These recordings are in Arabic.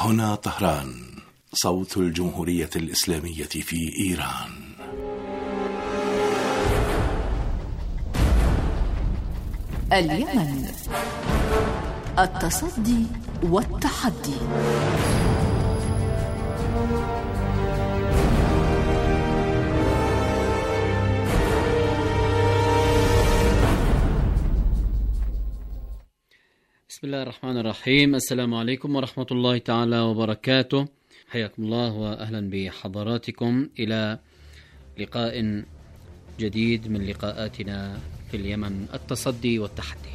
هنا طهران، صوت الجمهورية الإسلامية في إيران. اليمن، التصدي والتحدي. بسم الله الرحمن الرحيم. السلام عليكم ورحمة الله تعالى وبركاته. حياكم الله وأهلا بحضراتكم إلى لقاء جديد من لقاءاتنا في اليمن، التصدي والتحدي.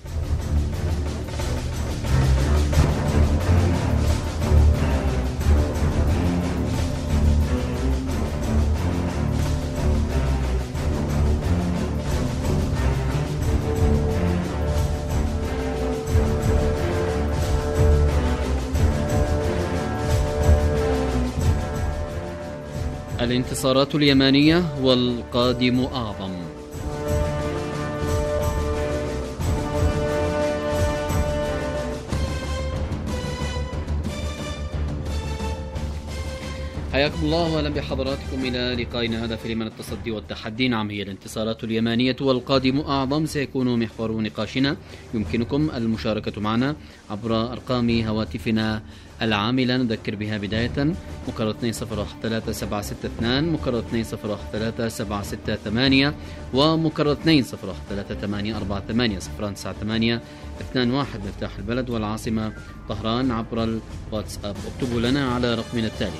الانتصارات اليمانية والقادم أعظم. حياكم الله واهلا بحضراتكم الى لقائنا هذا في اليمن، التصدي والتحدي. نعم، هي الانتصارات اليمانية والقادم اعظم سيكون محور نقاشنا. يمكنكم المشاركة معنا عبر ارقام هواتفنا العاملة، نذكر بها بداية: مكرر 2013-762، مكرر 2013-768، ومكرر 2013-848 098 21 مفتاح البلد والعاصمة طهران. عبر الواتساب اكتبوا لنا على رقمنا التالي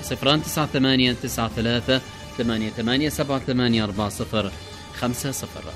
0989388784050.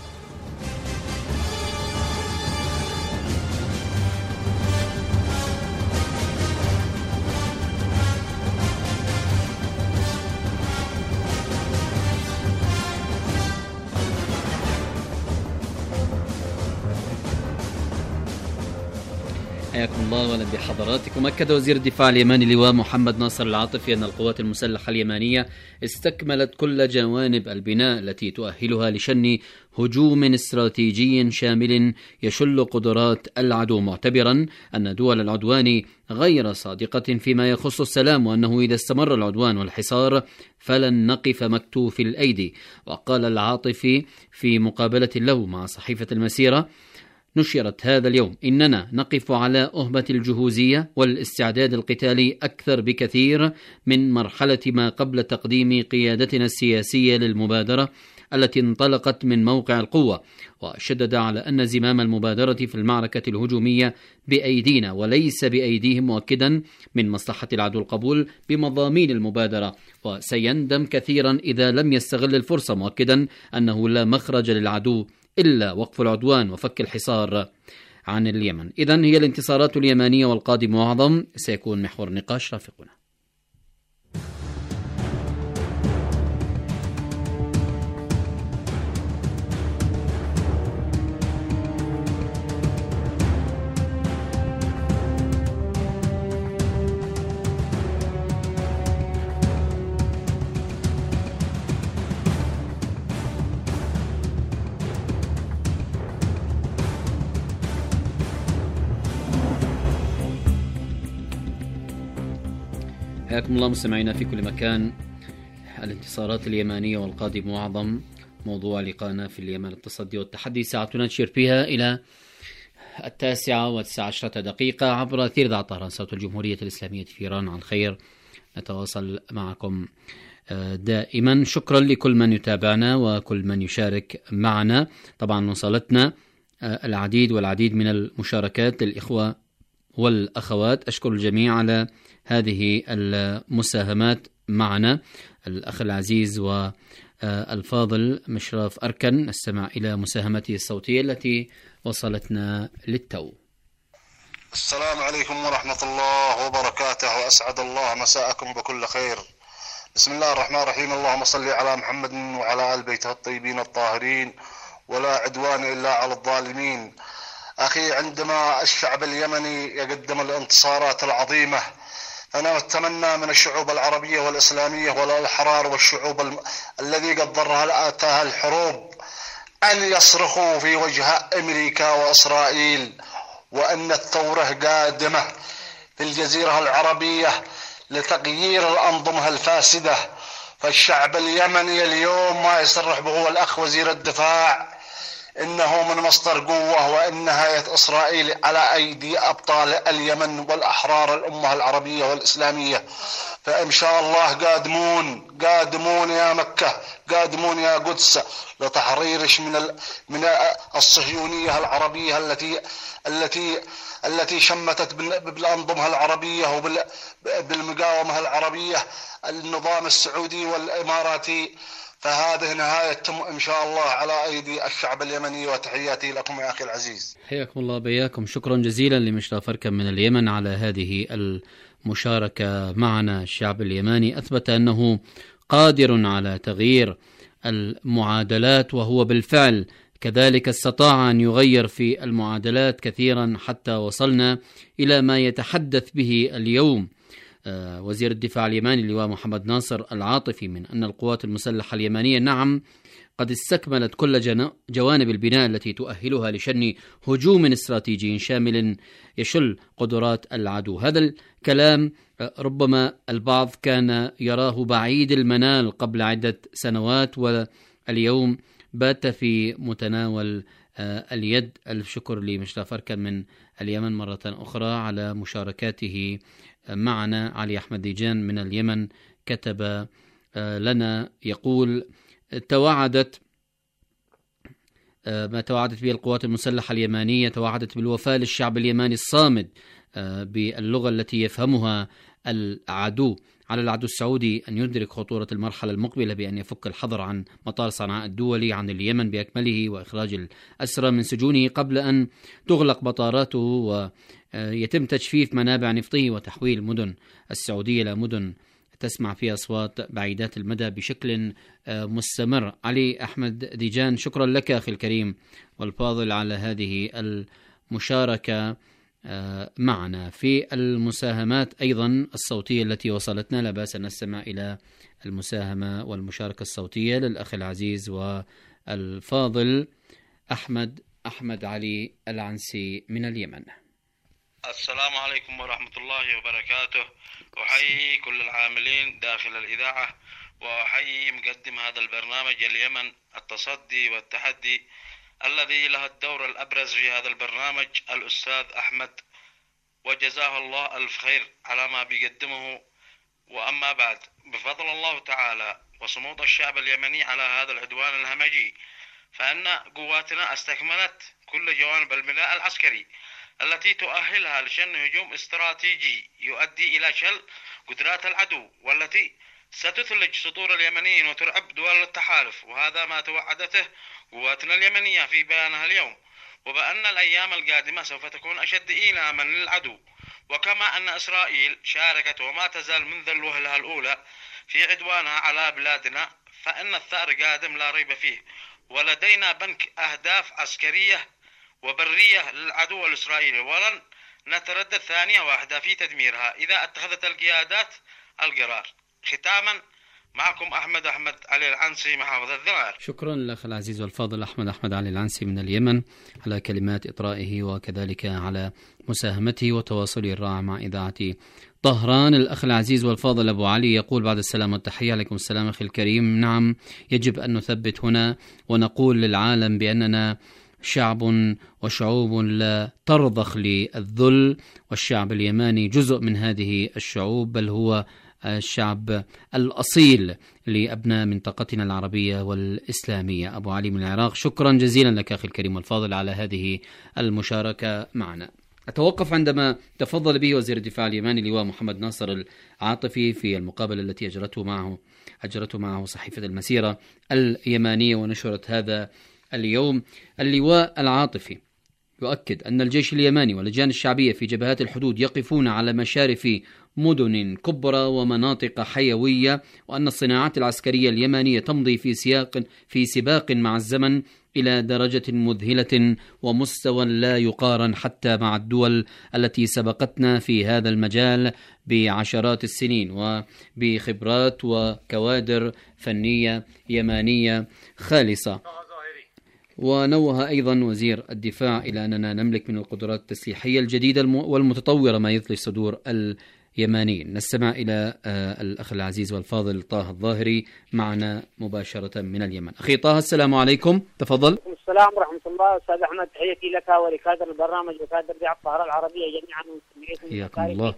حياكم الله واهلا بحضراتكم. أكد وزير الدفاع اليماني اللواء محمد ناصر العاطفي أن القوات المسلحة اليمانية استكملت كل جوانب البناء التي تؤهلها لشن هجوم استراتيجي شامل يشل قدرات العدو، معتبرا أن دول العدوان غير صادقة فيما يخص السلام، وأنه إذا استمر العدوان والحصار فلن نقف مكتوف الأيدي. وقال العاطفي في مقابلة له مع صحيفة المسيرة نشرت هذا اليوم: إننا نقف على أهبة الجهوزية والاستعداد القتالي أكثر بكثير من مرحلة ما قبل تقديم قيادتنا السياسية للمبادرة التي انطلقت من موقع القوة. وشدد على أن زمام المبادرة في المعركة الهجومية بأيدينا وليس بأيديهم، مؤكدا من مصلحة العدو القبول بمضامين المبادرة، وسيندم كثيرا إذا لم يستغل الفرصة، مؤكدا أنه لا مخرج للعدو إلا وقف العدوان وفك الحصار عن اليمن. إذن هي الانتصارات اليمانية والقادم أعظم سيكون محور نقاش. رافقنا. حياكم الله مستمعينا في كل مكان. الانتصارات اليمانية والقادم أعظم موضوع لقاءنا في اليمن، التصدي والتحدي. ساعتنا نشير فيها إلى 9:19 عبر أثير إذاعة طهران صوت الجمهورية الإسلامية في إيران. عن خير نتواصل معكم دائما. شكرا لكل من يتابعنا وكل من يشارك معنا. طبعا وصلتنا العديد والعديد من المشاركات للإخوة والأخوات. أشكر الجميع على هذه المساهمات معنا. الأخ العزيز والفاضل مشراف أركن، نستمع إلى مساهمته الصوتية التي وصلتنا للتو. السلام عليكم ورحمة الله وبركاته، وأسعد الله مساءكم بكل خير. بسم الله الرحمن الرحيم. اللهم صل على محمد وعلى آل بيته الطيبين الطاهرين، ولا عدوان إلا على الظالمين. أخي، عندما الشعب اليمني يقدم الانتصارات العظيمة، أنا أتمنى من الشعوب العربية والإسلامية والأحرار والشعوب الذي قد ضرها آتاها الحروب أن يصرخوا في وجه أمريكا وإسرائيل وأن الثورة قادمة. في الجزيرة العربية لتغيير الأنظمة الفاسدة. فالشعب اليمني اليوم ما يصرح به الأخ وزير الدفاع إنه من مصدر قوة، وإن نهاية إسرائيل على أيدي أبطال اليمن والأحرار الأمة العربية والإسلامية. فإن شاء الله قادمون يا مكة، قادمون يا قدس لتحريرش من الصهيونية العربية التي شمتت بالأنظمة العربية وبالمقاومة العربية النظام السعودي والإماراتي. فهذه نهايتهم إن شاء الله على أيدي الشعب اليمني. وتحياتي لكم يا أخي العزيز. حياكم الله بياكم. شكرا جزيلا لمشرف أركم من اليمن على هذه المشاركة معنا. الشعب اليمني أثبت أنه قادر على تغيير المعادلات، وهو بالفعل كذلك استطاع أن يغير في المعادلات كثيرا حتى وصلنا إلى ما يتحدث به اليوم وزير الدفاع اليماني اللواء محمد ناصر العاطفي من أن القوات المسلحة اليمانية نعم قد استكملت كل جوانب البناء التي تؤهلها لشن هجوم استراتيجي شامل يشل قدرات العدو. هذا الكلام ربما البعض كان يراه بعيد المنال قبل عدة سنوات، واليوم بات في متناول اليد. الشكر لمشرف أركم من اليمن مرة أخرى على مشاركاته معنا. علي أحمد ديجان من اليمن كتب لنا يقول: ما توعدت به القوات المسلحة اليمانية، توعدت بالوفاء للشعب اليماني الصامد باللغة التي يفهمها العدو. على العدو السعودي أن يدرك خطورة المرحلة المقبلة بأن يفك الحظر عن مطار صنعاء الدولي عن اليمن بأكمله، وإخراج الأسرى من سجونه قبل أن تغلق مطاراته ويتم تجفيف منابع نفطه وتحويل مدن السعودية إلى مدن تسمع فيها أصوات بعيدات المدى بشكل مستمر. علي أحمد ديجان، شكرا لك أخي الكريم والفاضل على هذه المشاركة معنا. في المساهمات أيضا الصوتية التي وصلتنا لا بأس أن نستمع إلى المساهمة والمشاركة الصوتية للأخ العزيز والفاضل أحمد علي العنسي من اليمن. السلام عليكم ورحمة الله وبركاته. أحيي كل العاملين داخل الإذاعة، وأحيي مقدم هذا البرنامج اليمن التصدي والتحدي الذي له الدور الأبرز في هذا البرنامج الأستاذ أحمد، وجزاه الله ألف خير على ما بيقدمه. وأما بعد، بفضل الله تعالى وصمود الشعب اليمني على هذا العدوان الهمجي، فإن قواتنا استكملت كل جوانب البناء العسكري التي تؤهلها لشن هجوم استراتيجي يؤدي إلى شل قدرات العدو، والتي ستثلج صدور اليمنيين وترعب دول التحالف. وهذا ما توعدته قواتنا اليمنية في بيانها اليوم، وبأن الأيام القادمة سوف تكون أشد إيلاما للعدو. وكما أن إسرائيل شاركت وما تزال منذ الوهلة الأولى في عدوانها على بلادنا، فإن الثأر قادم لا ريب فيه، ولدينا بنك أهداف عسكرية وبرية للعدو الإسرائيلي، ولن نتردد ثانية واحدة في تدميرها إذا اتخذت القيادات القرار. ختاما، معكم أحمد علي العنسي محافظ الذمار. شكرا لك العزيز والفاضل أحمد علي العنسي من اليمن على كلمات إطرائه، وكذلك على مساهمته وتواصله الرائع مع إذاعة طهران. الأخ العزيز والفاضل أبو علي يقول: بعد السلام والتحية. عليكم السلام أخي الكريم. نعم، يجب أن نثبت هنا ونقول للعالم بأننا شعب وشعوب لا ترضخ للذل، والشعب اليماني جزء من هذه الشعوب، بل هو الشعب الأصيل لأبناء منطقتنا العربية والإسلامية. أبو علي من العراق، شكرا جزيلا لك أخي الكريم والفاضل على هذه المشاركة معنا. أتوقف عندما تفضل به وزير الدفاع اليماني اللواء محمد ناصر العاطفي في المقابلة التي أجرته معه صحيفة المسيرة اليمانية ونشرت هذا اليوم. اللواء العاطفي يؤكد أن الجيش اليماني واللجان الشعبية في جبهات الحدود يقفون على مشارف مدن كبرى ومناطق حيوية، وأن الصناعات العسكرية اليمانية تمضي في سباق مع الزمن إلى درجة مذهلة ومستوى لا يقارن حتى مع الدول التي سبقتنا في هذا المجال بعشرات السنين، وبخبرات وكوادر فنية يمانية خالصة. ونوه أيضا وزير الدفاع إلى أننا نملك من القدرات التسليحية الجديدة والمتطورة ما يثلج صدور اليمانيين. نستمع إلى الأخ العزيز والفاضل طه الظاهري معنا مباشرة من اليمن. أخي طه، السلام عليكم، تفضل. السلام ورحمة الله. أستاذ أحمد، تحياتي لك ولكادر البرنامج وكادر إذاعة الطاهرة العربية جميعا ومستمعيكم. حياكم الله.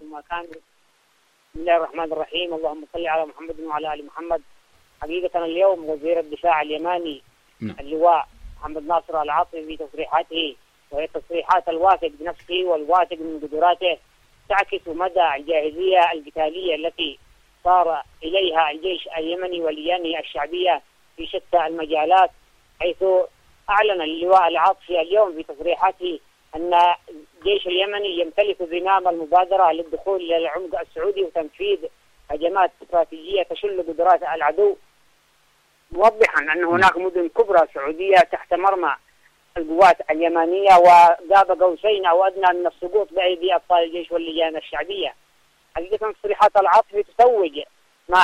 بسم الله الرحمن الرحيم. اللهم صل على محمد وعلى آل محمد. حقيقة اليوم وزير الدفاع اليماني اللواء محمد ناصر العاطفي في تصريحاته، وهي تصريحات الواثق بنفسه والواثق من قدراته، تعكس مدى الجاهزية القتالية التي صار إليها الجيش اليمني ولجانه الشعبية في شتى المجالات، حيث أعلن اللواء العاطفي اليوم في تصريحاته أن الجيش اليمني يمتلك زمام المبادرة للدخول إلى العمق السعودي وتنفيذ هجمات استراتيجية تشل قدرات العدو، موضحا أن هناك مدن كبرى سعودية تحت مرمى القوات اليمانية وقاب قوسين أو أدنى من السقوط بأيدي أبطال الجيش واللجان الشعبية. حقيقة تصريحات العاطفي تتوج مع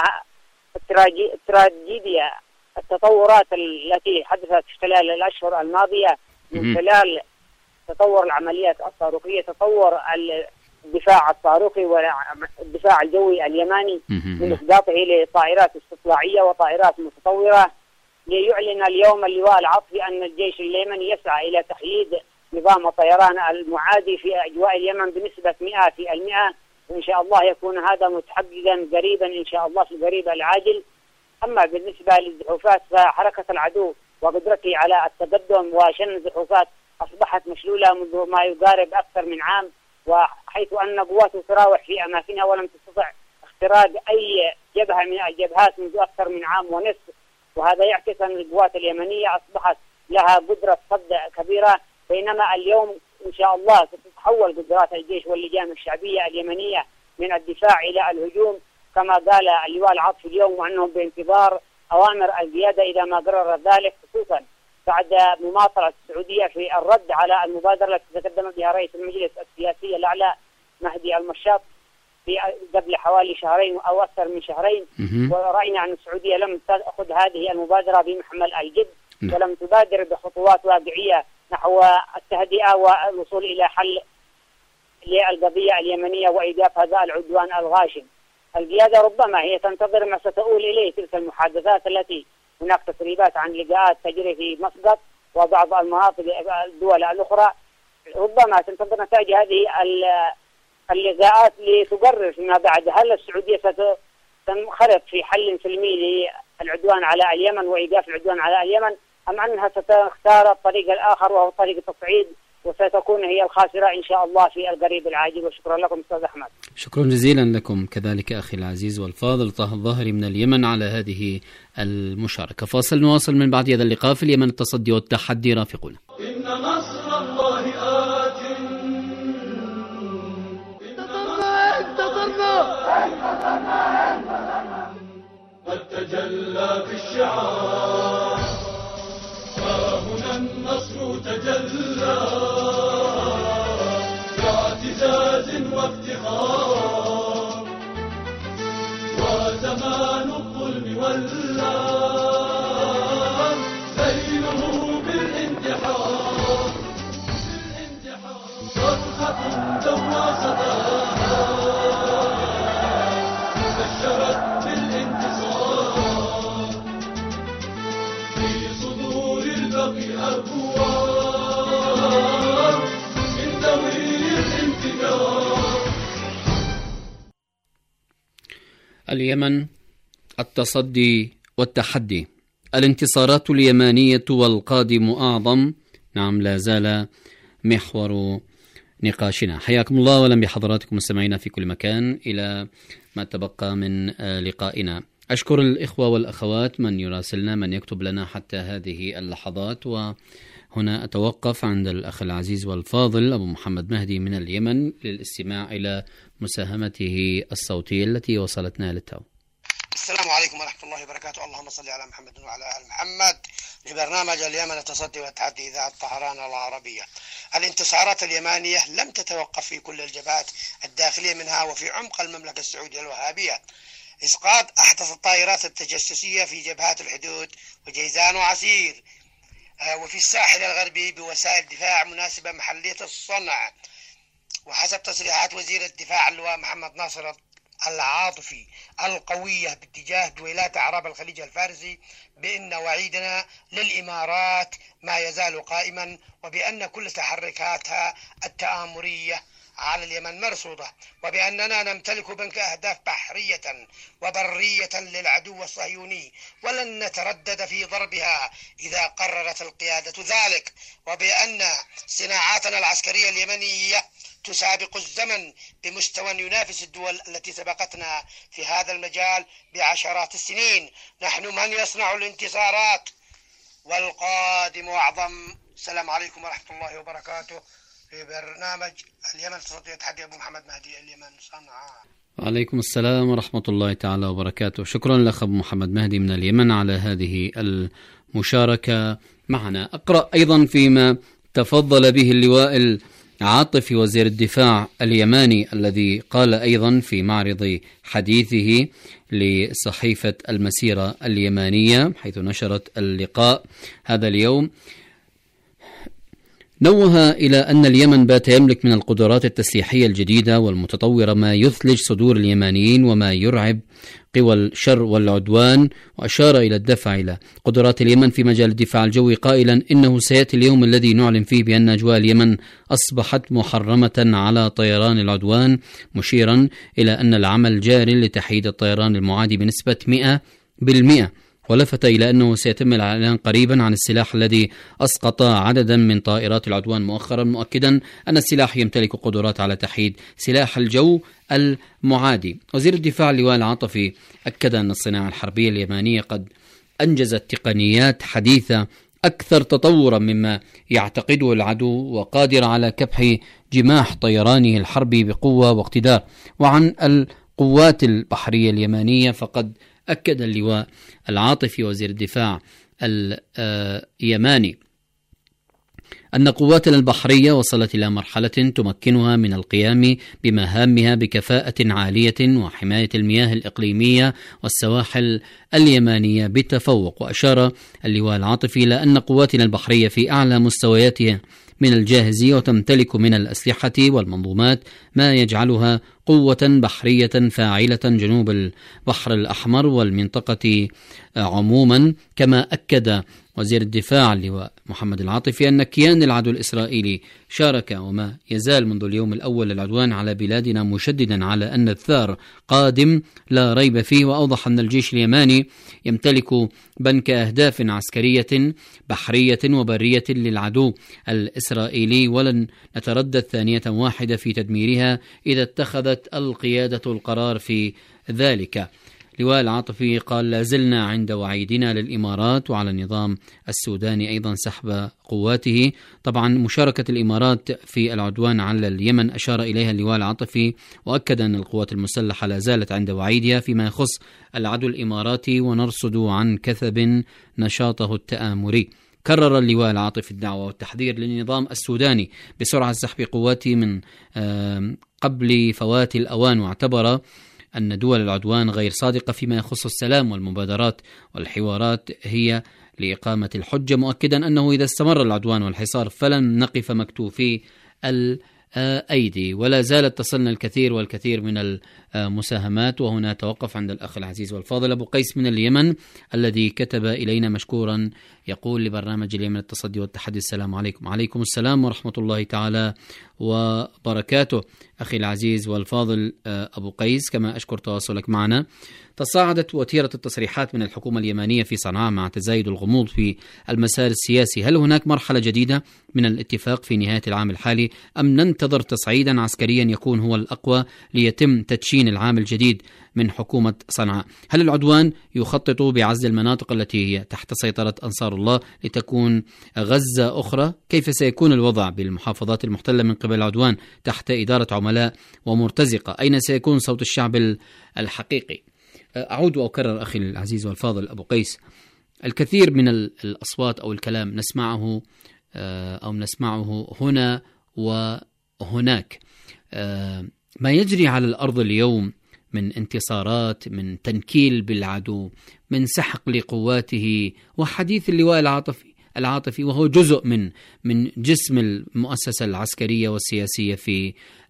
التراجيديا التطورات التي حدثت خلال الأشهر الماضية من خلال تطور العمليات الصاروخية، تطور الدفاع الصاروخي والدفاع الجوي اليماني من إسقاطه لطائرات استطلاعية وطائرات متطورة، ليعلن اليوم اللواء العاطفي أن الجيش اليمني يسعى إلى تحييد نظام الطيران المعادي في أجواء اليمن بنسبة 100%، وإن شاء الله يكون هذا متحققا قريبا إن شاء الله في القريب العاجل. أما بالنسبة للزحوفات فحركة العدو وقدرته على التقدم وشن زحوفات أصبحت مشلولة منذ ما يقارب أكثر من عام، وحيث أن قواته تراوح في أماكنها ولم تستطع اختراق أي جبهة من الجبهات منذ أكثر من عام ونصف، وهذا يعكس أن القوات اليمنية أصبحت لها قدرة صد كبيرة، بينما اليوم إن شاء الله ستتحول قدرات الجيش واللجان الشعبية اليمنية من الدفاع إلى الهجوم كما قال اللواء العاطفي اليوم، وأنهم بانتظار أوامر القيادة إذا ما قرر ذلك، خصوصا بعد مماطلة السعودية في الرد على المبادرة التي تقدم بها رئيس المجلس السياسي الأعلى مهدي المشاط في قبل حوالي شهرين أو أكثر من شهرين. ورأينا أن السعودية لم تأخذ هذه المبادرة بمحمل الجد ولم تبادر بخطوات واقعية نحو التهدئة والوصول إلى حل للقضية اليمنية وإيقاف هذا العدوان الغاشم. القيادة ربما هي تنتظر ما ستؤول إليه تلك المحادثات التي هناك تسريبات عن لقاءات تجري في مسقط وبعض المناطق الدول الأخرى، ربما تنتظر نتائج هذه اللقاءات لتقرر فيما بعد هل السعودية ستنخرط في حل سلمي للعدوان على اليمن وإيقاف العدوان على اليمن، أم أنها ستختار الطريق الآخر وهو طريق التصعيد وستكون هي الخاسرة إن شاء الله في القريب العاجل. وشكرا لكم أستاذ أحمد. شكرا جزيلا لكم كذلك أخي العزيز والفاضل طه الظاهري من اليمن على هذه المشاركة. فاصل نواصل من بعد هذا اللقاء. في اليمن التصدي والتحدي رافقون. إن نصر الله آت. قد تجلى في الشعار، فهنا النصر تجلى باعتزاز وافتخار، وزمان الظلم ولى ليله بالانتحار، صرخة دوى صداها بشرت بالانتصار، في صدور البقي أبواب من ذوي الانفجار. اليمن التصدي والتحدي. الانتصارات اليمانية والقادم أعظم. نعم، لا زال محور نقاشنا. حياكم الله وأهلا بحضراتكم مستمعينا في كل مكان إلى ما تبقى من لقائنا. أشكر الإخوة والأخوات من يراسلنا، من يكتب لنا حتى هذه اللحظات. وهنا أتوقف عند الأخ العزيز والفاضل أبو محمد مهدي من اليمن للاستماع إلى مساهمته الصوتية التي وصلتنا للتو. السلام عليكم ورحمة الله وبركاته. اللهم صل على محمد وعلى آل محمد. لبرنامج اليمن التصدي والتحدي إذاعة الطهران العربية. الانتصارات اليمانية لم تتوقف في كل الجبهات الداخلية منها وفي عمق المملكة السعودية الوهابية. إسقاط أحدث الطائرات التجسسية في جبهات الحدود وجيزان وعسير، وفي الساحل الغربي بوسائل دفاع مناسبة محلية الصنع. وحسب تصريحات وزير الدفاع اللواء محمد ناصر العاطفي القوية باتجاه دويلات أعراب الخليج الفارسي بأن وعيدنا للإمارات ما يزال قائما، وبأن كل تحركاتها التآمرية على اليمن مرصودة، وبأننا نمتلك بنك أهداف بحرية وبرية للعدو الصهيوني ولن نتردد في ضربها إذا قررت القيادة ذلك، وبأن صناعاتنا العسكرية اليمنية تسابق الزمن بمستوى ينافس الدول التي سبقتنا في هذا المجال بعشرات السنين. نحن من يصنع الانتصارات والقادم أعظم. السلام عليكم ورحمة الله وبركاته. في برنامج اليمن تصدي وتحدي أبو محمد مهدي، اليمن صنعاء. وعليكم السلام ورحمة الله تعالى وبركاته. شكرا لك أبو محمد مهدي من اليمن على هذه المشاركة معنا. أقرأ أيضا فيما تفضل به اللواء العاطفي وزير الدفاع اليماني، الذي قال أيضا في معرض حديثه لصحيفة المسيرة اليمانية حيث نشرت اللقاء هذا اليوم، نوه إلى أن اليمن بات يملك من القدرات التسليحية الجديدة والمتطورة ما يثلج صدور اليمانيين وما يرعب قوى الشر والعدوان، وأشار إلى الدفع إلى قدرات اليمن في مجال الدفاع الجوي قائلا إنه سيأتي اليوم الذي نعلن فيه بأن أجواء اليمن أصبحت محرمة على طيران العدوان، مشيرا إلى أن العمل جار لتحييد الطيران المعادي بنسبة 100%. ولفت إلى أنه سيتم الإعلان قريبا عن السلاح الذي أسقط عددا من طائرات العدوان مؤخرا، مؤكدا أن السلاح يمتلك قدرات على تحييد سلاح الجو المعادي. وزير الدفاع اللواء العاطفي أكد أن الصناعة الحربية اليمانية قد أنجزت تقنيات حديثة أكثر تطورا مما يعتقده العدو، وقادرة على كبح جماح طيرانه الحربي بقوة واقتدار. وعن القوات البحرية اليمانية فقد أكد اللواء العاطفي وزير الدفاع اليماني أن قواتنا البحرية وصلت إلى مرحلة تمكنها من القيام بمهامها بكفاءة عالية وحماية المياه الإقليمية والسواحل اليمانية بتفوق. وأشار اللواء العاطفي إلى أن قواتنا البحرية في أعلى مستوياتها من الجاهزية وتمتلك من الأسلحة والمنظومات ما يجعلها قوة بحرية فاعلة جنوب البحر الأحمر والمنطقة عموما. كما أكد وزير الدفاع اللواء محمد العاطفي أن كيان العدو الإسرائيلي شارك وما يزال منذ اليوم الأول للعدوان على بلادنا، مشددا على أن الثار قادم لا ريب فيه. وأوضح أن الجيش اليماني يمتلك بنك أهداف عسكرية بحرية وبرية للعدو الإسرائيلي، ولن نتردد ثانية واحدة في تدميرها إذا اتخذت القيادة القرار في ذلك. لواء العاطفي قال: لازلنا عند وعيدنا للإمارات وعلى النظام السوداني أيضا سحب قواته. طبعا مشاركة الإمارات في العدوان على اليمن أشار إليها اللواء العاطفي، وأكد أن القوات المسلحة لا زالت عند وعيدها فيما يخص العدو الإماراتي، ونرصد عن كثب نشاطه التآمري. كرر اللواء العاطفي الدعوة والتحذير للنظام السوداني بسرعة سحب قواته من قبل فوات الأوان، واعتبر أن دول العدوان غير صادقة فيما يخص السلام والمبادرات والحوارات هي لإقامة الحجة، مؤكدا أنه إذا استمر العدوان والحصار فلن نقف مكتوفي الأيدي. ولا زالت تصلنا الكثير والكثير من المساهمات. وهنا توقف عند الأخ العزيز والفاضل أبو قيس من اليمن الذي كتب إلينا مشكورا، يقول لبرنامج اليمن التصدي والتحدي: السلام عليكم. وعليكم السلام ورحمة الله تعالى وبركاته. أخي العزيز والفاضل أبو قيس، كما أشكر تواصلك معنا. تصاعدت وتيرة التصريحات من الحكومة اليمنية في صنعاء مع تزايد الغموض في المسار السياسي. هل هناك مرحلة جديدة من الاتفاق في نهاية العام الحالي، أم ننتظر تصعيدا عسكريا يكون هو الأقوى ليتم تدشين العام الجديد من حكومة صنعاء؟ هل العدوان يخطط بعزل المناطق التي هي تحت سيطرة أنصار الله لتكون غزة أخرى؟ كيف سيكون الوضع بالمحافظات المحتلة من قبل العدوان تحت إدارة عملاء ومرتزقة؟ أين سيكون صوت الشعب الحقيقي؟ أعود وأكرر أخي العزيز والفاضل أبو قيس، الكثير من الأصوات أو الكلام نسمعه هنا وهناك. ما يجري على الأرض اليوم من انتصارات، من تنكيل بالعدو، من سحق لقواته، وحديث اللواء العاطفي العاطفي، وهو جزء من جسم المؤسسة العسكرية والسياسية في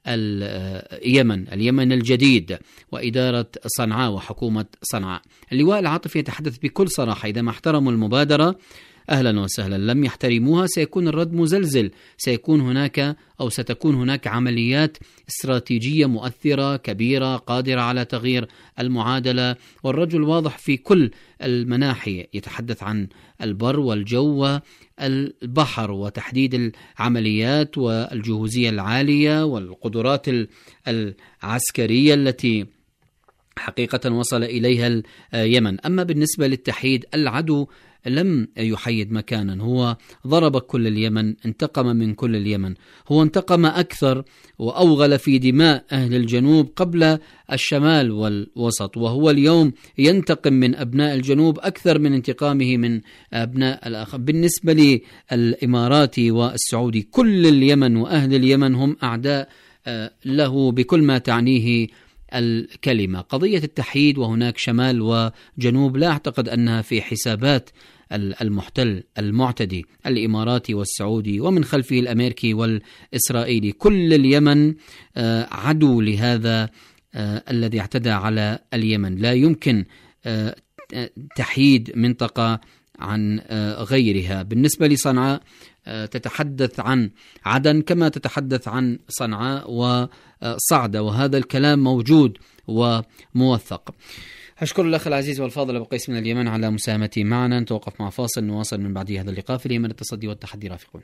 اليمن الجديد وإدارة صنعاء وحكومة صنعاء. اللواء العاطفي يتحدث بكل صراحة: إذا ما احترموا المبادرة أهلا وسهلا، لم يحترموها سيكون الرد مزلزل، ستكون هناك عمليات استراتيجية مؤثرة كبيرة قادرة على تغيير المعادلة. والرجل واضح في كل المناحي، يتحدث عن البر والجو والبحر وتحديد العمليات والجهوزية العالية والقدرات العسكرية التي حقيقة وصل إليها اليمن. أما بالنسبة للتحييد، العدو لم يحيد مكانا، هو ضرب كل اليمن، انتقم من كل اليمن، هو انتقم أكثر وأوغل في دماء أهل الجنوب قبل الشمال والوسط، وهو اليوم ينتقم من أبناء الجنوب أكثر من انتقامه من أبناء الآخر. بالنسبة للإماراتي والسعودي، كل اليمن وأهل اليمن هم أعداء له بكل ما تعنيه الكلمة. قضية التحييد وهناك شمال وجنوب لا أعتقد أنها في حسابات المحتل المعتدي الإماراتي والسعودي ومن خلفه الأمريكي والإسرائيلي. كل اليمن عدو لهذا الذي اعتدى على اليمن. لا يمكن تحييد منطقة عن غيرها. بالنسبة لصنعاء، تتحدث عن عدن كما تتحدث عن صنعاء وصعدة، وهذا الكلام موجود وموثق. أشكر الأخ العزيز والفاضل أبو قيس من اليمن على مساهمته معنا. نتوقف مع فاصل، نواصل من بعد هذا اللقاء في اليمن التصدي والتحدي. رافقونا.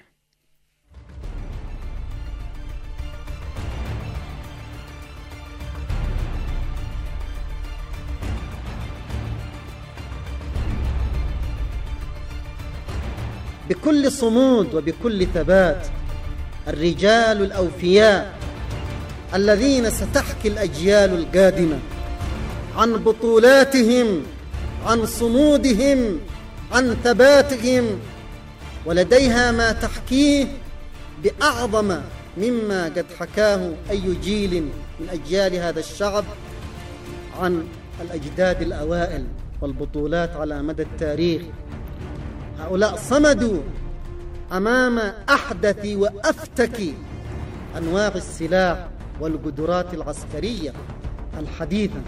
بكل صمود وبكل ثبات الرجال الأوفياء الذين ستحكي الأجيال القادمة عن بطولاتهم، عن صمودهم، عن ثباتهم، ولديها ما تحكيه بأعظم مما قد حكاه أي جيل من أجيال هذا الشعب عن الأجداد الأوائل والبطولات على مدى التاريخ. هؤلاء صمدوا أمام أحدث وأفتك أنواع السلاح والقدرات العسكرية الحديثة.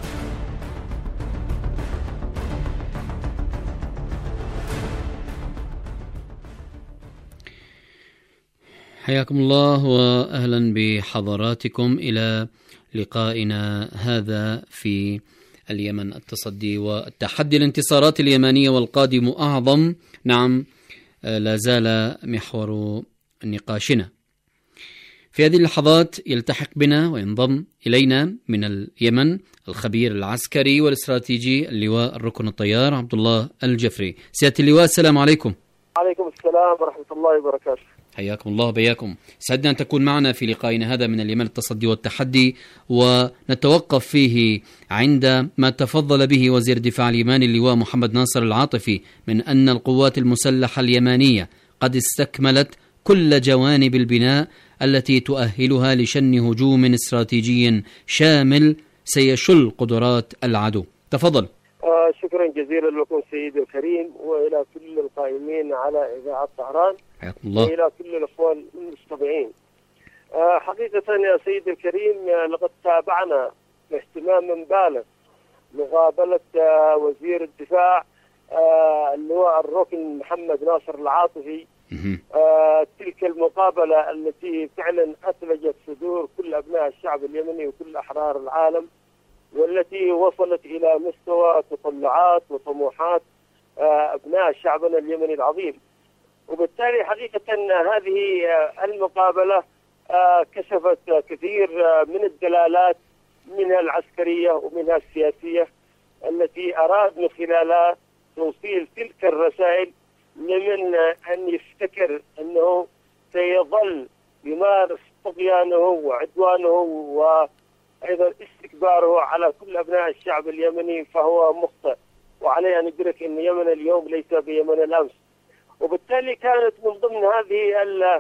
حياكم الله وأهلا بحضراتكم إلى لقائنا هذا في اليمن التصدي والتحدي. الانتصارات اليمنية والقادم أعظم. نعم، لا زال محور نقاشنا. في هذه اللحظات يلتحق بنا وينضم إلينا من اليمن الخبير العسكري والاستراتيجي اللواء الركن الطيار عبد الله الجفري. سيادة اللواء، السلام عليكم. عليكم السلام ورحمة الله وبركاته. حياكم الله بياكم. سعدنا أن تكون معنا في لقائنا هذا من اليمن التصدي والتحدي، ونتوقف فيه عند ما تفضل به وزير الدفاع اليماني اللواء محمد ناصر العاطفي من أن القوات المسلحة اليمانية قد استكملت كل جوانب البناء التي تؤهلها لشن هجوم استراتيجي شامل سيشل قدرات العدو. تفضل. شكرا جزيلا لكم سيدي الكريم، وإلى كل القائمين على إذاعة طهران، وإلى كل الأخوان المستمعين. حقيقة يا سيدي الكريم، لقد تابعنا باهتمام بالغ مقابلة وزير الدفاع اللواء الركن محمد ناصر العاطفي. تلك المقابلة التي فعلا أثلجت صدور كل أبناء الشعب اليمني وكل أحرار العالم، والتي وصلت إلى مستوى تطلعات وطموحات أبناء شعبنا اليمني العظيم. وبالتالي حقيقة هذه المقابلة كشفت كثير من الدلالات، منها العسكرية ومنها السياسية، التي أراد من خلالها توصيل تلك الرسائل لمن أن يفتكر أنه سيظل يمارس طغيانه وعدوانه وأيضا استكباره على كل أبناء الشعب اليمني، فهو مخطئ، وعليه أن يدرك أن يمن اليوم ليس بيمن الأمس. وبالتالي كانت من ضمن هذه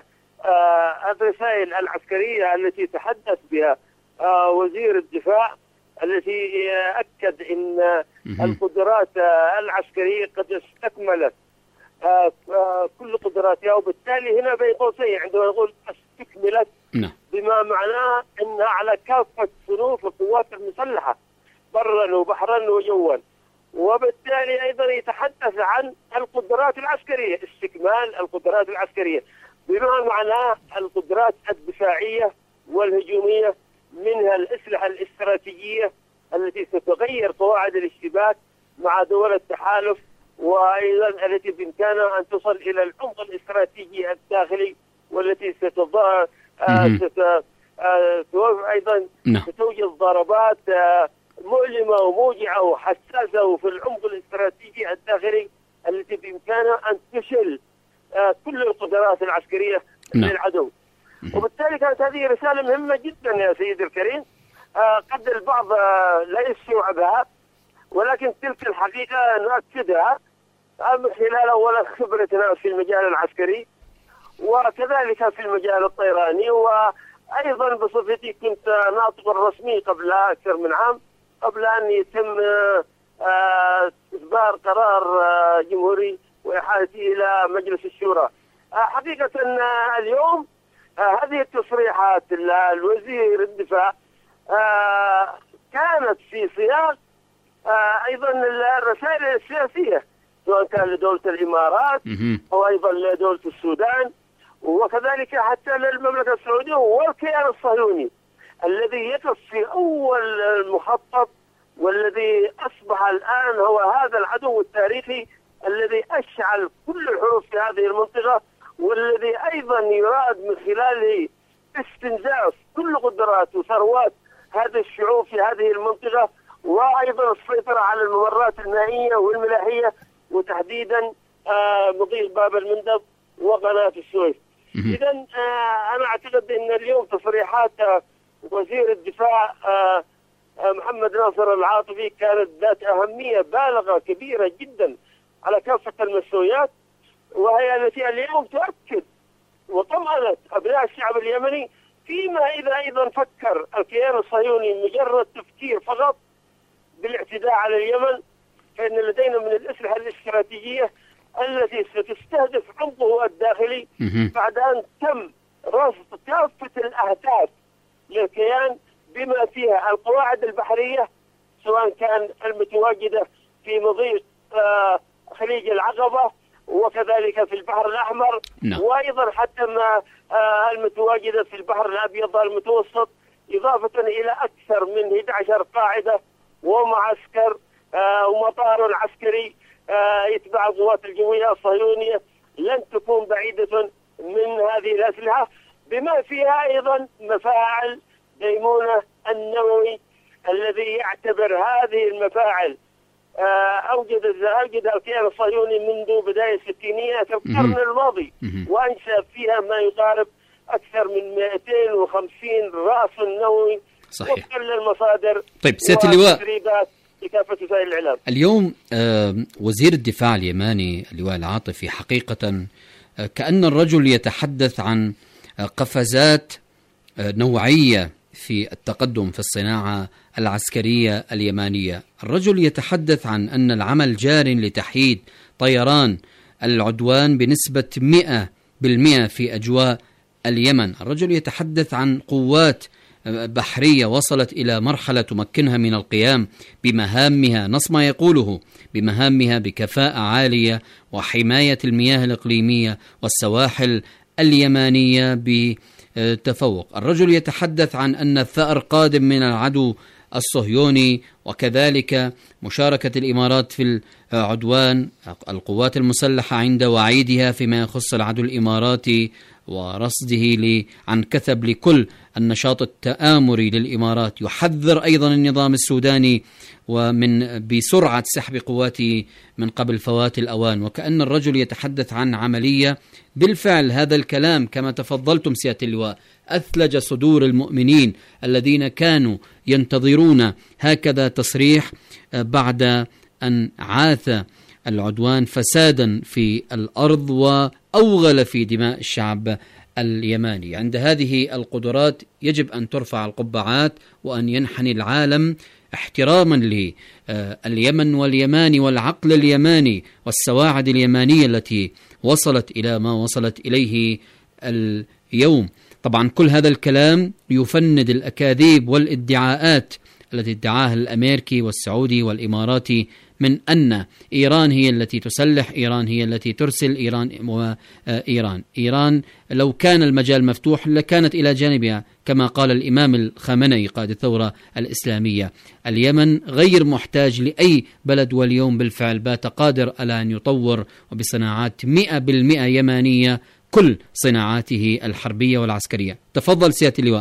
الرسائل العسكرية التي تحدث بها وزير الدفاع، التي أكد أن القدرات العسكرية قد استكملت كل قدراتها. وبالتالي هنا بين قوسين عندما نقول استكملت بما معناه أنها على كافة صنوف القوات المسلحة برا وبحرا وجوا. وبالتالي أيضا يتحدث عن القدرات العسكرية، استكمال القدرات العسكرية بما معناه القدرات الدفاعية والهجومية، منها الأسلحة الاستراتيجية التي ستغير قواعد الاشتباك مع دول التحالف، وأيضا التي بإمكانها أن تصل إلى العمق الاستراتيجي الداخلي، والتي أيضا ستوجد ضربات مؤلمة وموجعة وحساسة وفي العمق الاستراتيجي الداخلي التي بإمكانها أن تشل كل القدرات العسكرية للعدو. وبالتالي كانت هذه رسالة مهمة جدا يا سيدي الكريم. قد البعض لا يستوعبها، ولكن تلك الحقيقة نؤكدها من خلال أولا خبرتنا في المجال العسكري، وكذلك في المجال الطيراني، وأيضا بصفتي كنت ناطق رسمي قبل أكثر من عام قبل أن يتم إصدار قرار جمهوري وإحالته إلى مجلس الشورى. حقيقة اليوم هذه التصريحات الوزير الدفاع كانت في سياق أيضا الرسائل السياسية، سواء كان لدولة الإمارات أو أيضا لدولة السودان، وكذلك حتى للمملكة السعودية والكيان الصهيوني الذي يقف في أول المخطط، والذي أصبح الآن هو هذا العدو التاريخي الذي أشعل كل الحروب في هذه المنطقة، والذي أيضا يراد من خلاله استنزاف كل قدرات وثروات هذه الشعوب في هذه المنطقة، وأيضا السيطرة على الممرات المائية والملاحية، وتحديدا مضيق باب المندب وقناة السويس. إذا أنا أعتقد أن اليوم تصريحات وزير الدفاع محمد ناصر العاطفي كانت ذات أهمية بالغة كبيرة جدا على كافة المستويات، وهي التي اليوم تؤكد وطمأنت أبناء الشعب اليمني، فيما إذا أيضا فكر الكيان الصهيوني مجرد تفكير فقط بالاعتداء على اليمن، فإن لدينا من الأسلحة الاستراتيجية التي ستستهدف عمقه الداخلي بعد أن تم رصد كافة الأهداف للكيان بما فيها القواعد البحرية، سواء كان المتواجدة في مضيق خليج العقبة وكذلك في البحر الأحمر، وأيضا حتى ما المتواجدة في البحر الأبيض المتوسط، إضافة إلى أكثر من 11 قاعدة ومعسكر ومطار عسكري يتبع القوات الجوية الصهيونية لن تكون بعيدة من هذه الأسلحة، بما فيها أيضا مفاعل ديمونة النووي الذي يعتبر هذه المفاعل أوجدها الكيان الصهيوني منذ بداية الستينيات القرن الماضي، وأنشأ فيها ما يقارب أكثر من 250 راس نووي وفقا للمصادر. طيب سيادة اللواء، لكافة وسائل الإعلام. اليوم وزير الدفاع اليماني اللواء العاطفي حقيقة كأن الرجل يتحدث عن قفزات نوعية في التقدم في الصناعة العسكرية اليمانية. الرجل يتحدث عن أن العمل جار لتحييد طيران العدوان بنسبة 100% في أجواء اليمن. الرجل يتحدث عن قوات بحرية وصلت إلى مرحلة تمكنها من القيام بمهامها، نص ما يقوله، بمهامها بكفاءة عالية وحماية المياه الإقليمية والسواحل اليمانية بتفوق. الرجل يتحدث عن أن الثأر قادم من العدو الصهيوني، وكذلك مشاركة الإمارات في العدوان، القوات المسلحة عند وعيدها فيما يخص العدو الإماراتي ورصده عن كثب لكل النشاط التآمري للإمارات. يحذر أيضا النظام السوداني بسرعة سحب قواته من قبل فوات الأوان. وكأن الرجل يتحدث عن عملية بالفعل هذا الكلام كما تفضلتم سيادة اللواء أثلج صدور المؤمنين الذين كانوا ينتظرون هكذا تصريح بعد أن عاث العدوان فسادا في الأرض وأوغل في دماء الشعب اليماني. عند هذه القدرات يجب أن ترفع القبعات وأن ينحني العالم احتراما لليمن واليماني والعقل اليماني والسواعد اليمانية التي وصلت إلى ما وصلت إليه اليوم. طبعا كل هذا الكلام يفند الأكاذيب والادعاءات التي ادعاها الأمريكي والسعودي والإماراتي من أن إيران هي التي تسلح، إيران هي التي ترسل، إيران لو كان المجال مفتوح لكانت إلى جانبها، كما قال الإمام الخامنئي قائد الثورة الإسلامية. اليمن غير محتاج لأي بلد، واليوم بالفعل بات قادر على أن يطور وبصناعات 100% يمانية كل صناعاته الحربية والعسكرية. تفضل سيادة اللواء.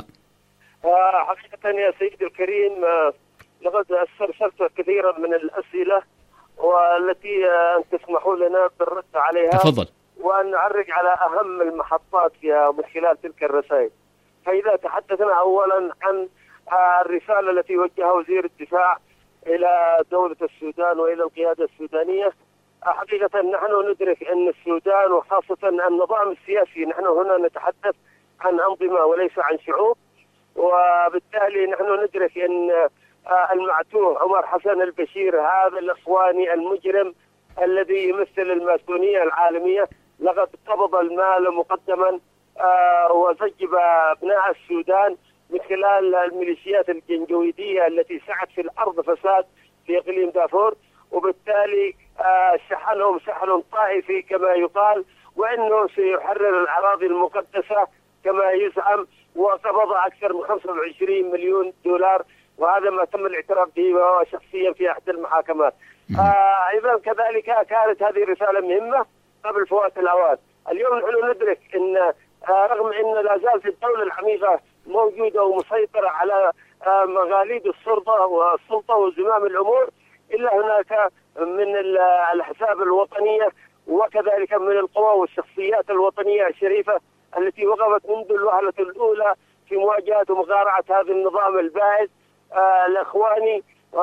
حقيقة يا سيدي الكريم، لقد استرسلت كثيرا من الأسئلة والتي أن تسمحوا لنا بالرد عليها. تفضل. وأن نعرج على أهم المحطات فيها من خلال تلك الرسائل. فإذا تحدثنا أولا عن الرسالة التي وجهها وزير الدفاع إلى دولة السودان وإلى القيادة السودانية، حقيقة نحن ندرك أن السودان وخاصة النظام السياسي، نحن هنا نتحدث عن أنظمة وليس عن شعوب، وبالتالي نحن ندرك أن المعتوه عمر حسن البشير هذا الإخواني المجرم الذي يمثل الماسونية العالمية لقد قبض المال مقدما وزجب أبناء السودان من خلال الميليشيات الجنجويدية التي سعت في الأرض فساد في إقليم دارفور، وبالتالي شحنهم شحن طائفي كما يقال، وأنه سيحرر الأراضي المقدسة كما يزعم، وقبض أكثر من 25 مليون دولار، وهذا ما تم الاعتراف به شخصيا في أحد المحاكمات. أيضا كذلك كانت هذه رسالة مهمة قبل فوات الأوان. اليوم نحن ندرك أن رغم أن لا زالت الدولة العميقة موجودة ومسيطرة على مغاليد السلطة وزمام الأمور، إلا هناك من الأحزاب الوطنية وكذلك من القوى والشخصيات الوطنية الشريفة التي وقفت منذ الوهلة الأولى في مواجهة ومقارعة هذا النظام البائد الإخواني،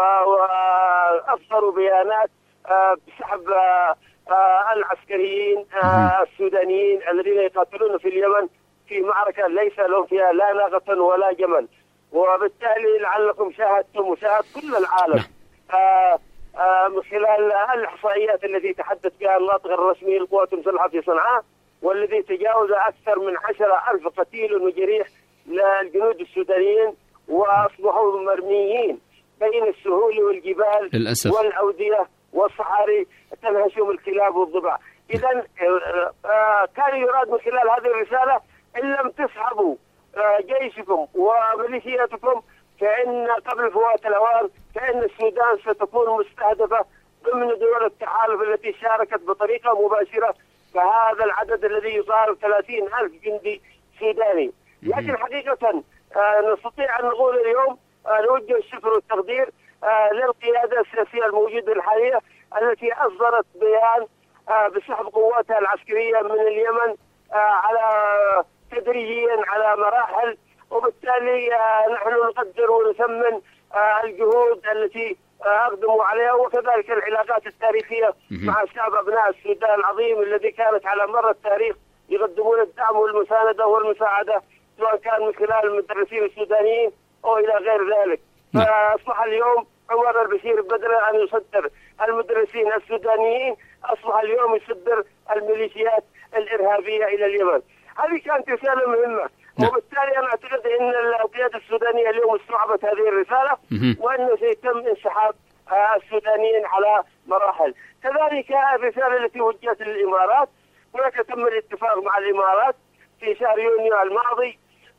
وأصدروا بيانات بسحب العسكريين السودانيين الذين يقاتلون في اليمن في معركة ليس لهم فيها لا ناقة ولا جمل. وبالتالي لعلكم شاهدتم وشاهد كل العالم من خلال الإحصائيات التي تحدث بها الناطق الرسمي للقوات المسلحة في صنعاء، والذي تجاوز أكثر من 10,000 قتيل وجريح للجنود السودانيين، وأصبحوا مرميين بين السهول والجبال للأسف والأودية والصحاري تنهشهم الكلاب والضباع. إذن كان يراد من خلال هذه الرسالة إن لم تسحبوا جيشكم وميليشياتكم فإن قبل فوات الأوان فإن السودان ستكون مستهدفة ضمن دول التحالف التي شاركت بطريقة مباشرة فهذا العدد الذي يقارب 30,000 جندي سوداني. لكن حقيقة نستطيع أن نقول اليوم نوجه الشكر والتقدير للقيادة السياسية الموجودة الحالية التي أصدرت بيان بسحب قواتها العسكرية من اليمن على تدريجيا على مراحل، وبالتالي نحن نقدر ونثمن الجهود التي أقدموا عليها، وكذلك العلاقات التاريخية مع شعب أبناء السودان العظيم الذي كانت على مر التاريخ يقدمون الدعم والمساندة والمساعدة سواء كان من خلال المدرسين السودانيين أو إلى غير ذلك. فأصبح اليوم عمر البشير بدل أن يصدر المدرسين السودانيين أصبح اليوم يصدر الميليشيات الإرهابية إلى اليمن. هذه كانت رسالة مهمة، وبالتالي أنا أعتقد أن القيادة السودانية اليوم استوعبت هذه الرسالة، وأنه سيتم انسحاب السودانيين على مراحل. كذلك الرسالة التي وجهت للإمارات، هناك تم الاتفاق مع الإمارات في شهر يونيو الماضي،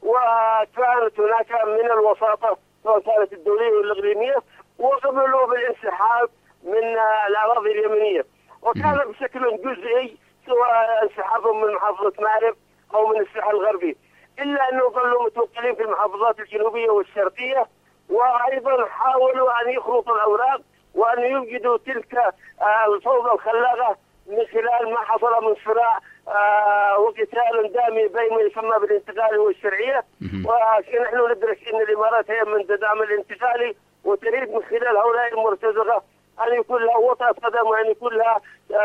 وكانت هناك من الوساطة سواء كانت الدولية والإقليمية، وقبلوا بالانسحاب من الأراضي اليمنية، وكان بشكل جزئي سواء انسحابهم من محافظة مأرب أو من الساحل الغربي، إلا أنه ظلوا متوكلين في المحافظات الجنوبية والشرقية، وأيضا حاولوا أن يخلطوا الأوراق وأن يوجدوا تلك الفوضى الخلاقة من خلال ما حصل من صراع وقتال دامي بين ما يسمى بالانتقالي والشرعية. ونحن ندرك أن الإمارات هي من تدعم الانتقالي وتريد من خلال هؤلاء المرتزقة أن يكون لها وطأة قدم وأن يكون لها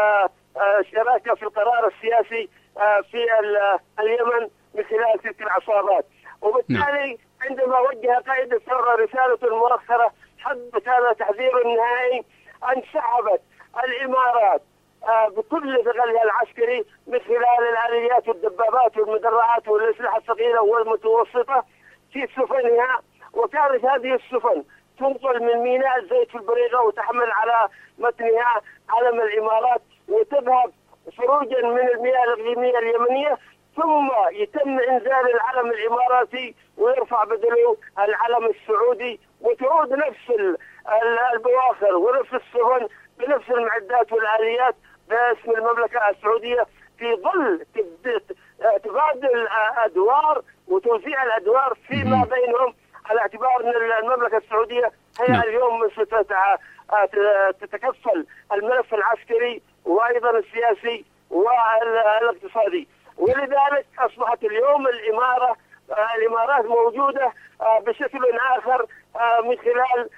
شراكة في القرار السياسي في اليمن من خلال تلك العصابات. وبالتالي عندما وجه قائد الثورة رسالة مؤخرة حتى كان تحذير النهائي أن سحبت الإمارات بكل ثقلها العسكري من خلال الآليات والدبابات والمدرعات والأسلحة الثقيلة والمتوسطة في سفنها. وكانت هذه السفن تنقل من ميناء الزيت في البريغة وتحمل على متنها علم الإمارات وتذهب خروجا من المياه الإقليمية اليمنية، ثم يتم إنزال العلم الإماراتي ويرفع بدله العلم السعودي، وتعود نفس البواخر ونفس السفن بنفس المعدات والآليات باسم المملكة السعودية، في ظل تبادل أدوار وتوزيع الأدوار فيما بينهم، على اعتبار أن المملكة السعودية هي اليوم تتكفل الملف العسكري وأيضا السياسي والاقتصادي. ولذلك أصبحت اليوم الإمارات موجودة بشكل آخر من خلال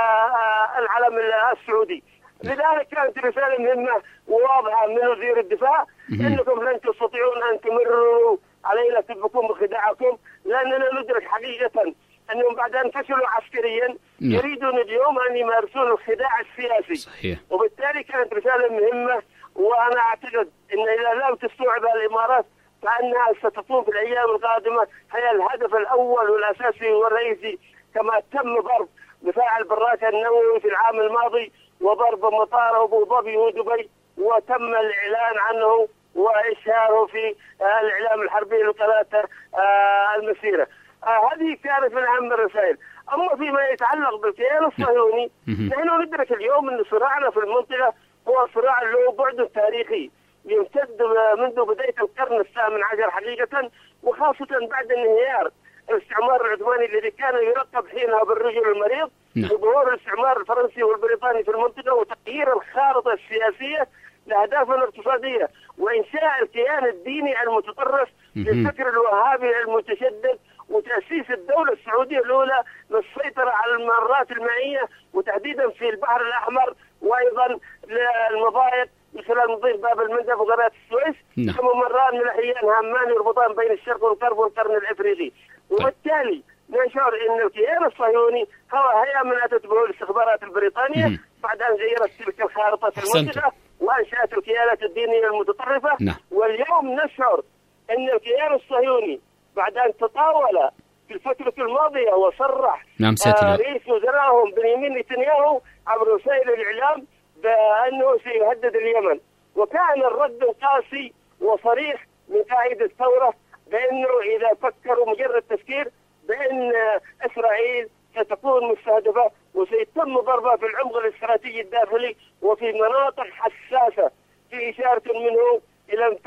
العلم السعودي. لذلك كانت رسالة مهمة وواضحة من وزير الدفاع إنكم لن تستطيعون أن تمروا علينا تبكون بخداعكم، لأننا ندرك حقيقة أنهم بعد أن فشلوا عسكريا يريدون اليوم أن يمارسون الخداع السياسي. صحيح. وبالتالي كانت رسالة مهمة، وأنا أعتقد أن إذا لم تستوعبها الإمارات فإنها ستكون في الأيام القادمة هي الهدف الأول والأساسي والرئيسي، كما تم ضرب مفاعل براكة النووي في العام الماضي وضرب مطار أبو ظبي ودبي، وتم الإعلان عنه وإشهاره في الإعلام الحربي للقناة المسيرة. هذه كانت من أهم الرسائل. أما فيما يتعلق بالكيان الصهيوني، نحن ندرك اليوم أن صراعنا في المنطقة هو صراع له بعد تاريخي يمتد منذ بداية القرن الثامن عشر حقيقة، وخاصة بعد انهيار الاستعمار العثماني الذي كان يلقب حينها بالرجل المريض، وظهور الاستعمار الفرنسي والبريطاني في المنطقة وتغيير الخارطة السياسية لأهداف اقتصادية وإنشاء الكيان الديني المتطرف للفكر الوهابي المتشدد، وتأسيس الدولة السعودية الأولى للسيطرة على الممرات المائية وتحديدا في البحر الأحمر، وأيضا للمضايق من خلال مضيق باب المندب وقناة السويس، كممران ملحيان هامان يربطان بين الشرق والغرب والقرن الإفريقي. وبالتالي نشعر أن الكيان الصهيوني هو هيئة من أتت به الاستخبارات البريطانية بعد أن غيرت تلك الخارطة في المنطقة وأنشأت الكيانات الدينية المتطرفة. واليوم نشعر أن الكيان الصهيوني بعد أن تطاول في الفترة الماضية وصرح رئيس وزرائهم بنيامين نتنياهو عبر وسائل الإعلام بأنه سيهدد اليمن، وكان الرد قاسي وصريح من قائد الثورة بأنه إذا فكروا مجرد تفكير بأن إسرائيل ستكون مستهدفة وسيتم ضربها في العمق الاستراتيجي الداخلي وفي مناطق حساسة، في إشارة منه إلى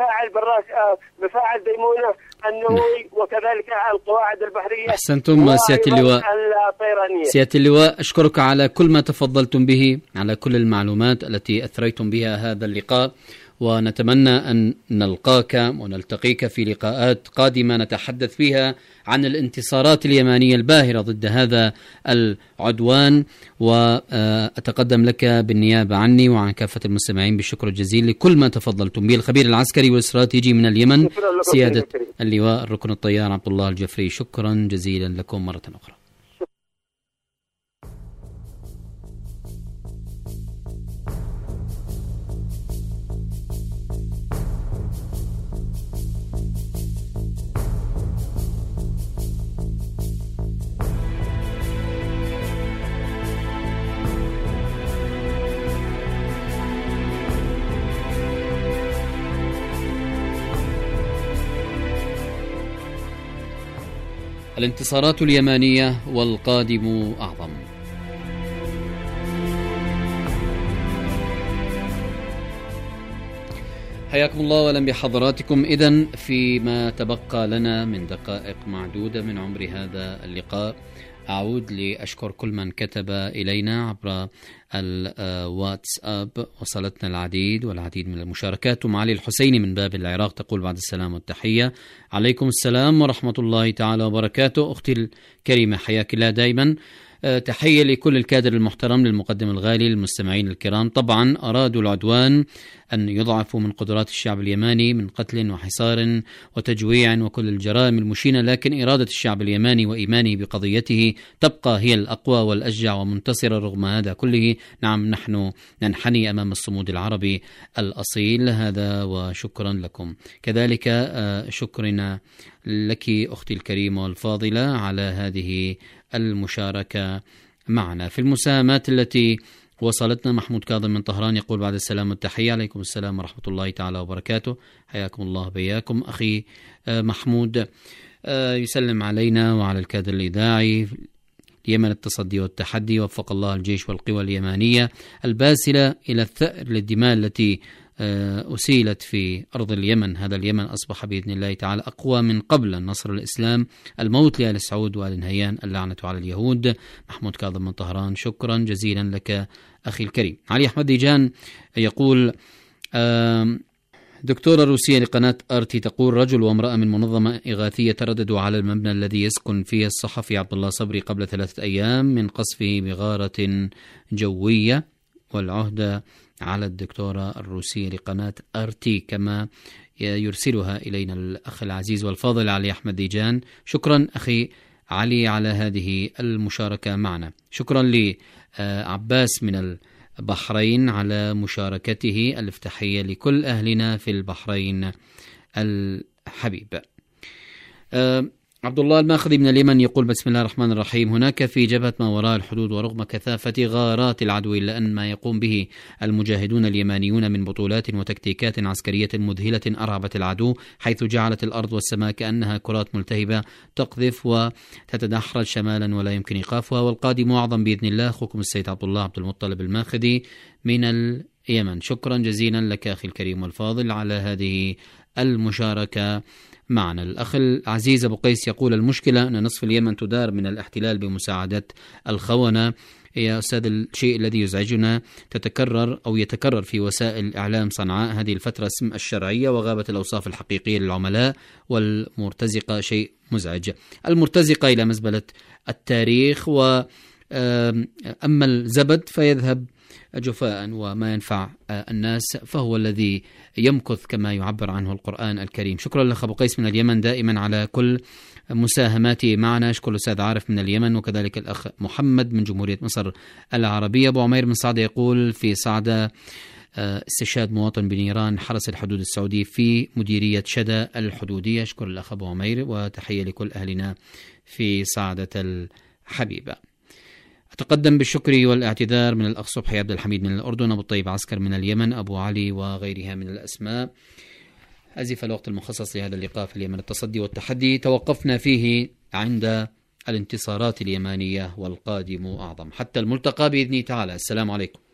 مفاعل ديمونة النووي وكذلك القواعد البحرية. أحسنتم سيادة اللواء. سيادة اللواء، أشكرك على كل ما تفضلتم به، على كل المعلومات التي أثريتم بها هذا اللقاء، ونتمنى أن نلقاك ونلتقيك في لقاءات قادمة نتحدث فيها عن الانتصارات اليمانية الباهرة ضد هذا العدوان. وأتقدم لك بالنيابة عني وعن كافة المستمعين بالشكر الجزيل لكل ما تفضلتم به. الخبير العسكري والاستراتيجي من اليمن سيادة اللواء الركن الطيار عبد الله الجفري، شكرا جزيلا لكم مرة أخرى. الانتصارات اليمانية والقادم أعظم. حياكم الله وأهلا بحضراتكم. إذن فيما تبقى لنا من دقائق معدودة من عمر هذا اللقاء، أعود لأشكر كل من كتب إلينا عبر الواتساب. وصلتنا العديد من المشاركات. ومعالي الحسيني من باب العراق تقول بعد السلام والتحية: عليكم السلام ورحمة الله تعالى وبركاته. أختي الكريمة حياك الله دائما. تحية لكل الكادر المحترم، للمقدم الغالي، للمستمعين الكرام. طبعا أرادوا العدوان أن يضعفوا من قدرات الشعب اليماني من قتل وحصار وتجويع وكل الجرائم المشينة، لكن إرادة الشعب اليماني وإيمانه بقضيته تبقى هي الأقوى والأشجع ومنتصرة رغم هذا كله. نعم، نحن ننحني أمام الصمود العربي الأصيل. هذا وشكرا لكم. كذلك شكرنا لك أختي الكريمة والفاضلة على هذه المشاركة معنا في المساهمات التي وصلتنا. محمود كاظم من طهران يقول بعد السلام والتحية. عليكم السلام ورحمة الله تعالى وبركاته، حياكم الله بياكم. أخي محمود يسلم علينا وعلى الكادر الإذاعي اليمن التصدي والتحدي. وفق الله الجيش والقوى اليمانية الباسلة إلى الثأر للدماء التي أسيلت في أرض اليمن. هذا اليمن أصبح بإذن الله تعالى أقوى من قبل. النصر الإسلام، الموت لآل سعود وآل نهيان، اللعنة على اليهود. محمود كاظم من طهران، شكرا جزيلا لك أخي الكريم. علي أحمد ديجان يقول دكتورة روسية لقناة أرتي تقول رجل وامرأة من منظمة إغاثية ترددوا على المبنى الذي يسكن فيه الصحفي عبد الله صبري قبل 3 أيام من قصفه بغارة جوية، والعهدة على الدكتورة الروسية لقناة أرتي كما يرسلها إلينا الأخ العزيز والفاضل علي أحمد ديجان. شكرا أخي علي على هذه المشاركة معنا. شكرا لعباس من البحرين على مشاركته. ألف تحية لكل أهلنا في البحرين الحبيب. عبد الله الماخذي من اليمن يقول بسم الله الرحمن الرحيم. هناك في جبهة ما وراء الحدود ورغم كثافة غارات العدو إلا أن ما يقوم به المجاهدون اليمانيون من بطولات وتكتيكات عسكرية مذهلة أرعبت العدو، حيث جعلت الأرض والسماء كأنها كرات ملتهبة تقذف وتتدحرج شمالا ولا يمكن إيقافها. والقادم أعظم بإذن الله. أخوكم السيد عبد الله عبد المطلب الماخذي من اليمن. شكرا جزيلا لك أخي الكريم والفاضل على هذه المشاركة معنا. الأخ العزيز أبو قيس يقول المشكلة أن نصف اليمن تدار من الاحتلال بمساعدة الخونة. يا أستاذ، الشيء الذي يزعجنا يتكرر في وسائل الإعلام صنعاء هذه الفترة اسم الشرعية وغابة الأوصاف الحقيقية للعملاء، والمرتزقة شيء مزعج. المرتزقة إلى مزبلة التاريخ، وأما الزبد فيذهب جفاء، وما ينفع الناس فهو الذي يمكث كما يعبر عنه القرآن الكريم. شكرا لك أبو قيس من اليمن دائما على كل مساهماته معنا. أشكر الأستاذ عارف من اليمن، وكذلك الأخ محمد من جمهورية مصر العربية. أبو عمير من صعدة يقول في صعدة استشهاد مواطن بنيران حرس الحدود السعودي في مديرية شدة الحدودية. أشكر الأخ أبو عمير، وتحية لكل أهلنا في صعدة الحبيبة. أتقدم بالشكر والاعتذار من الأخ صبحي عبد الحميد من الأردن، أبو الطيب عسكر من اليمن، أبو علي وغيرها من الأسماء. أزف الوقت المخصص لهذا اللقاء في اليمن التصدي والتحدي، توقفنا فيه عند الانتصارات اليمانية والقادم أعظم. حتى الملتقى بإذن تعالى. السلام عليكم.